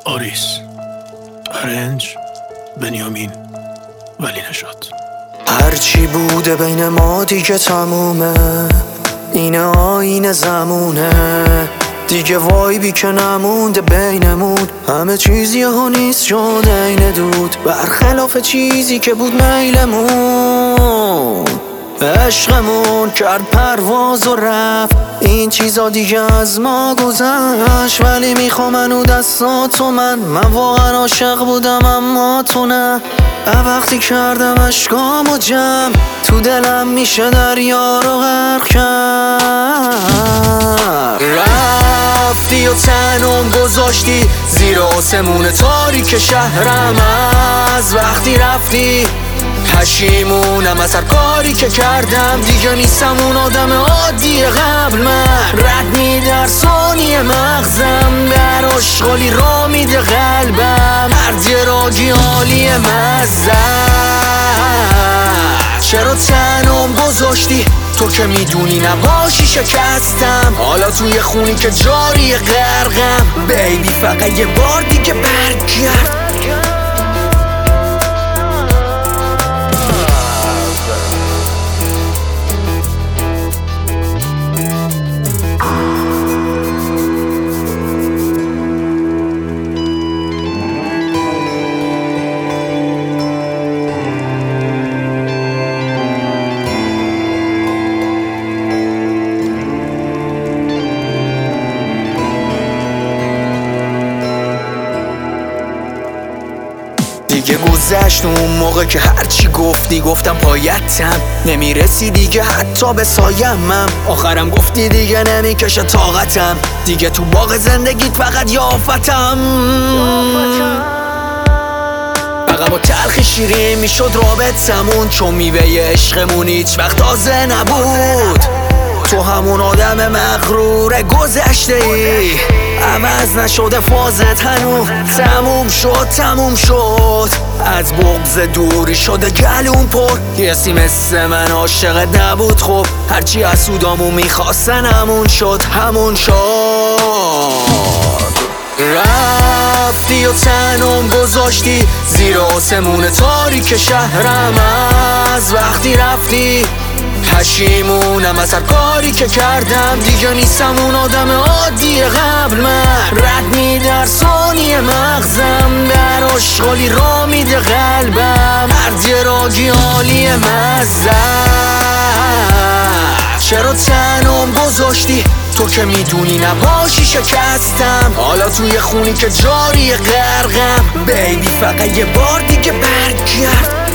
آریس، ارنج بنیامین ولی نشاد. هرچی بوده بین ما دیگه تمومه، اینه آینه زمونه دیگه، وایبی که نمونده بینمون، همه چیزی ها نیست شده اینه دود، برخلاف چیزی که بود میلمون. عشقمون کرد پرواز و رفت، این چیزا دیگه از ما گذشت، ولی میخوام منو دستاتو من واقعا عاشق بودم اما تو نه. وقتی کردم اشکامو جمع، تو دلم میشه دریا رو غرق کرد. رفتی و تنم گذاشتی زیر آسمون تاریک شهرم، از وقتی رفتی پشیمونم از هر کاری که کردم، دیگه نیستم اون آدم عادی قبل. من رد میده هر ثانیه مغزم، در آشغالی را میده قلبم، هر راگی حالی مزه. چرا تنم گذاشتی تو که میدونی نباشی شکستم، حالا توی خونی که جاری غرقم، بیبی فقط یه بار دیگه برگرد. دیگه گذشت اون موقع که هرچی گفتی گفتم پایتم، نمیرسی دیگه حتی به سایمم، آخرم گفتی دیگه نمیکشه طاقتم، دیگه تو باغ زندگیت فقط یافتم. فقط با تلخی شیرین میشد رابطمون، چون میوه عشقمون هیچ وقت تازه نبود. تو همون آدم مغرور گذشته ای، عوض نشده فازت هنوز، تموم شد از بغض دوری شده گلون پر، کسی مثل من عاشقت نبود. خب هرچی حسودامون میخواستن همون شد. رفتی و تنم گذاشتی زیر آسمون تاریک شهرم، از وقتی رفتی پشیمونم از هر کاری که کردم، دیگه نیستم اون آدم عادی قبل. من رد میده هر ثانیه مغزم، در آشغالی را میده قلبم، هر راگی حالی مزه. چرا تنم گذاشتی تو که میدونی نباشی شکستم، حالا توی خونی که جاری غرقم، بیبی فقط یه بار دیگه برگرد.